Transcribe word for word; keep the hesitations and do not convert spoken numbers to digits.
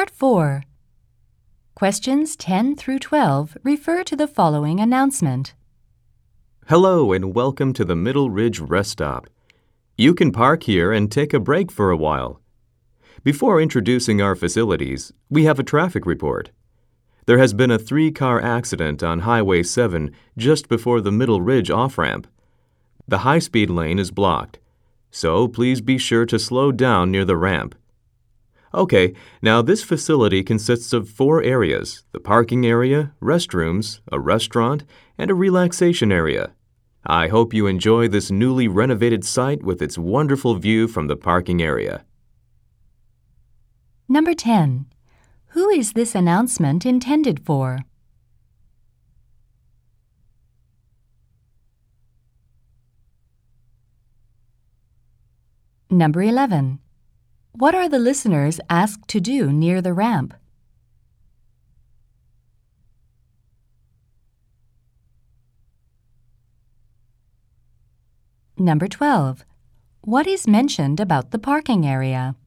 Part four. Questions ten through twelve refer to the following announcement. Hello and welcome to the Middle Ridge Rest Stop. You can park here and take a break for a while. Before introducing our facilities, we have a traffic report. There has been a three-car accident on Highway seven just before the Middle Ridge off-ramp. The high-speed lane is blocked, so please be sure to slow down near the ramp. Okay, now this facility consists of four areas: the parking area, restrooms, a restaurant, and a relaxation area. I hope you enjoy this newly renovated site with its wonderful view from the parking area. Number ten. Who is this announcement intended for? Number eleven. What are the listeners asked to do near the ramp? Number twelve. What is mentioned about the parking area?